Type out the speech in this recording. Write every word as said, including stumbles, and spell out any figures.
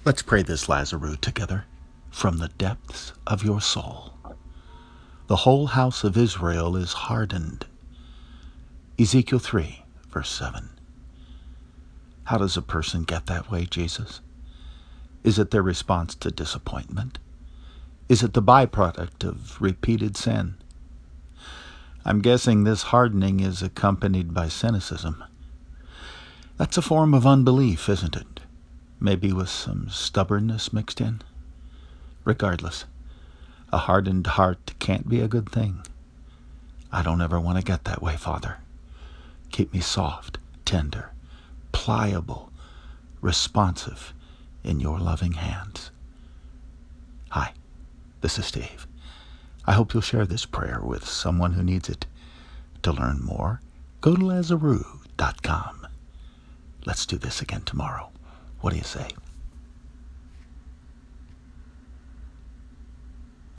Let's pray this Lazarus together from the depths of your soul. The whole house of Israel is hardened. Ezekiel three, verse seven. How does a person get that way, Jesus? Is it their response to disappointment? Is it the byproduct of repeated sin? I'm guessing this hardening is accompanied by cynicism. That's a form of unbelief, isn't it? Maybe with some stubbornness mixed in. Regardless, a hardened heart can't be a good thing. I don't ever want to get that way, Father. Keep me soft, tender, pliable, responsive in your loving hands. Hi, this is Steve. I hope you'll share this prayer with someone who needs it. To learn more, go to Lazarus dot com. Let's do this again tomorrow. What do you say?